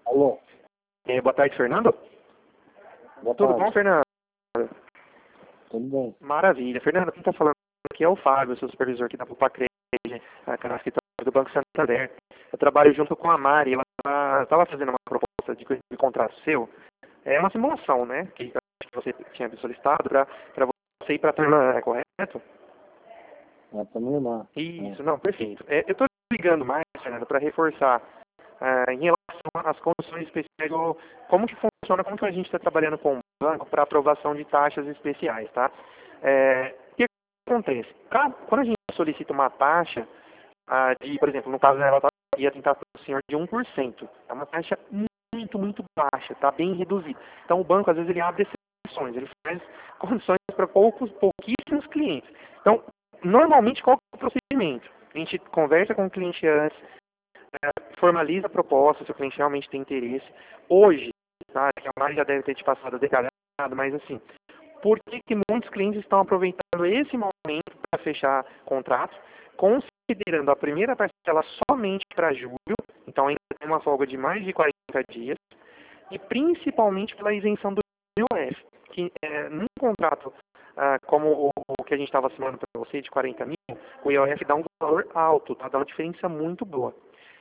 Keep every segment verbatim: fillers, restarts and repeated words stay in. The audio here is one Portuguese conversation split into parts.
Alô? É, boa tarde, Fernando. Boa Tudo tarde. bom, Fernando? Tudo bem? Maravilha. Fernando, quem está falando aqui é o Fábio, seu supervisor aqui da Pupacred, aqui na escritório do Banco Santander. Eu trabalho junto com a Mari, ela estava fazendo uma proposta de, de contrato seu. É uma simulação, né, que você tinha solicitado para você ir para a turma, é correto? É para minha irmã. Isso, É. não, perfeito. É, eu estou ligando mais, Fernando, para reforçar ah, em relação às condições especiais, do- como que funciona, como que a gente está trabalhando com o banco para aprovação de taxas especiais, tá? É, o que acontece? Pra- quando a gente solicita uma taxa, ah, de, por exemplo, no caso ela tá- ia tentar para o senhor de um por cento, é uma taxa muito, muito baixa, tá bem reduzida. Então o banco, às vezes, ele abre exceções, ele faz condições para poucos, pouquíssimos clientes. Então, normalmente, qual que é o procedimento? A gente conversa com o cliente antes, é, formaliza a proposta, se o cliente realmente tem interesse. Hoje, tá, que a Mari já deve ter te passado detalhado, mas assim, por que que muitos clientes estão aproveitando esse momento para fechar contrato, considerando a primeira parcela somente para julho, então ainda tem uma folga de mais de quarenta dias, e principalmente pela isenção do I O F, que é, num contrato ah, como o, o que a gente estava assinando para você de quarenta mil, o I O F dá um valor alto, tá? Dá uma diferença muito boa.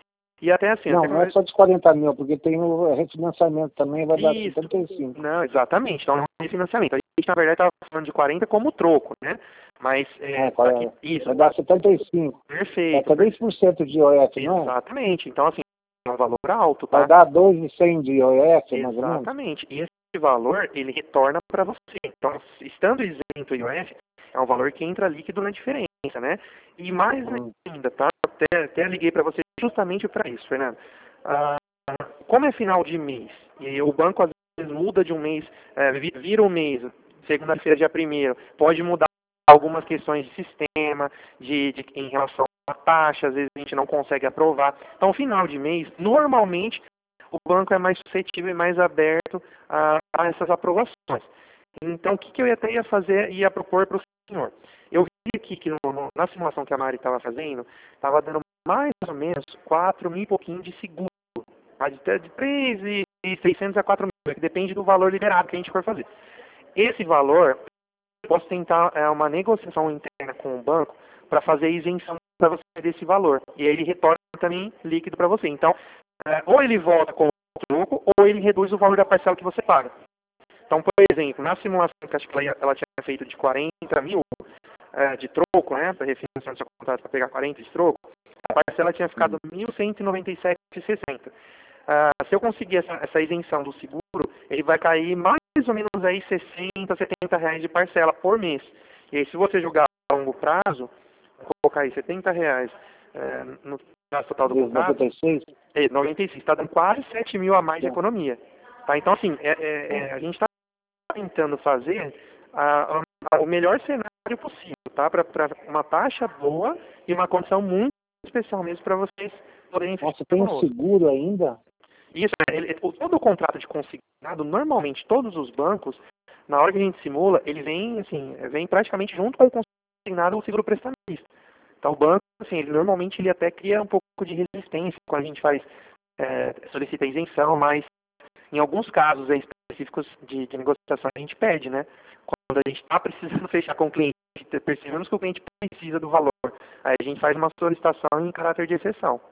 E até assim, Não, até não é só de quarenta mil, porque tem o refinanciamento também, vai dar isso, setenta e cinco. não, exatamente, então não é refinanciamento. A gente, na verdade, estava falando de quarenta como troco, né? Mas, é, É, aqui, vai isso, vai dar setenta e cinco. É perfeito, até dez por cento de I O F, não é? exatamente. Então, assim, é um valor alto, Vai tá? dar dois mil e cem de I O F, mais ou menos? Exatamente. E esse valor, ele retorna para você. Então, estando isento o I O F, é um valor que entra líquido na diferença, né? E mais Hum. ainda, tá? Até, até liguei para você justamente para isso, Fernando. Ah, como é final de mês, e o banco às vezes muda de um mês, é, vi- vira um mês, segunda-feira, dia primeiro, pode mudar algumas questões de sistema, de, de, em relação à taxa, às vezes a gente não consegue aprovar. Então, final de mês, normalmente, o banco é mais suscetível e mais aberto a, a essas aprovações. Então, o que, que eu até ia fazer e ia propor para o senhor? Eu vi aqui que no, no, na simulação que a Mari estava fazendo, estava dando mais ou menos quatro mil e pouquinho de seguro. Tá? De, de três mil e seiscentos a quatro mil, que depende do valor liberado que a gente for fazer. Esse valor, eu posso tentar é, uma negociação interna com o banco para fazer isenção para você desse valor. E aí ele retorna também líquido para você. Então, é, ou ele volta com o troco, ou ele reduz o valor da parcela que você paga. Então, por exemplo, na simulação que acho que ela, ela tinha feito de quarenta mil é, de troco, né, para refinanciar o seu contrato para pegar quarenta de troco, a parcela tinha ficado mil cento e noventa e sete reais e sessenta centavos. Ah, se eu conseguir essa, essa isenção do seguro, ele vai cair mais ou menos aí sessenta, setenta reais de parcela por mês. E aí, se você jogar a longo prazo, colocar aí setenta reais é, no prazo total do Vezes contrato, noventa e seis? é, noventa e seis, está dando quase sete mil a mais de Tá. economia. Tá? Então, assim, é, é, é, a gente está tentando fazer a, a, o melhor cenário possível, tá? Para uma taxa boa e uma condição muito especial mesmo para vocês poderem fechar Nossa, tem um conosco. seguro ainda? Isso, é, ele, todo o contrato de consignado, normalmente todos os bancos, na hora que a gente simula, ele vem, assim, vem praticamente junto com o consignado o seguro prestamista. Então o banco, assim, ele normalmente ele até cria um pouco de resistência quando a gente faz, é, solicita isenção, mas em alguns casos é, específicos de, de negociação a gente pede, né? Quando a gente está precisando fechar com o cliente, percebemos que o cliente precisa do valor, aí a gente faz uma solicitação em caráter de exceção.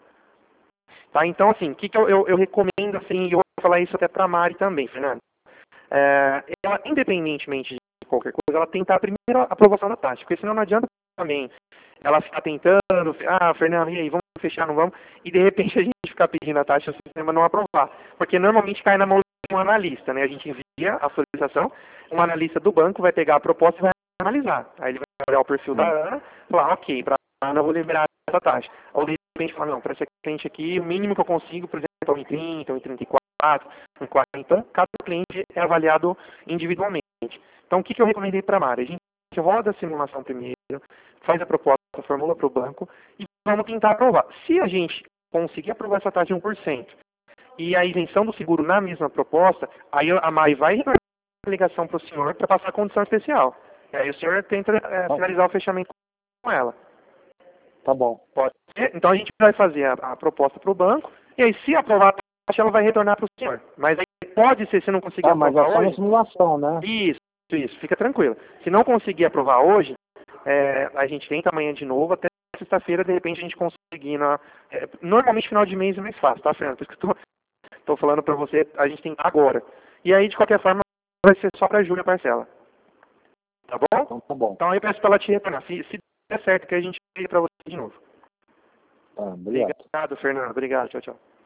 Tá? Então, assim, o que, que eu, eu, eu recomendo, assim, e eu vou falar isso até para a Mari também, Fernando. É, ela, independentemente de qualquer coisa, ela tentar a primeira aprovação da taxa, porque senão não adianta também ela ficar tentando, ah, Fernando, e aí, vamos fechar, não vamos? E de repente a gente ficar pedindo a taxa e o sistema não aprovar. Porque normalmente cai na mão de um analista, né? A gente envia a solicitação, um analista do banco vai pegar a proposta e vai analisar. Aí ele vai olhar o perfil da Ana e falar, ok, para a Ana eu vou liberar essa taxa. Ou de repente falar, não, para esse cliente aqui, o mínimo que eu consigo, por exemplo, é um e trinta, um e trinta e quatro, um e quarenta. Então, cada cliente é avaliado individualmente. Então, o que, que eu recomendei para a Mari? A gente roda a simulação primeiro, faz a proposta, formula para o banco e vamos tentar aprovar. Se a gente conseguir aprovar essa taxa de um por cento e a isenção do seguro na mesma proposta, aí a Mari vai retornar a ligação para o senhor para passar a condição especial. E aí o senhor tenta é, finalizar o fechamento com ela. Tá bom. Pode ser? Então a gente vai fazer a, a proposta para o banco e aí se aprovar taxa ela vai retornar para o senhor. Mas aí pode ser, se não conseguir Ah, mas é aprovar só uma hoje... simulação, né? Isso, isso, fica tranquilo. Se não conseguir aprovar hoje, é, a gente tenta amanhã de novo, até sexta-feira, de repente, a gente conseguir na... É, normalmente, final de mês é mais fácil, tá, Fernando? Por isso que eu tô, tô falando para você, a gente tem agora. E aí, de qualquer forma, vai ser só para julho a parcela. Tá bom? Então tá bom. Então aí peço para ela te retornar. Se, se der certo, que a gente liga para você de novo. Tá, obrigado. Obrigado, Fernando. Obrigado. Tchau, tchau.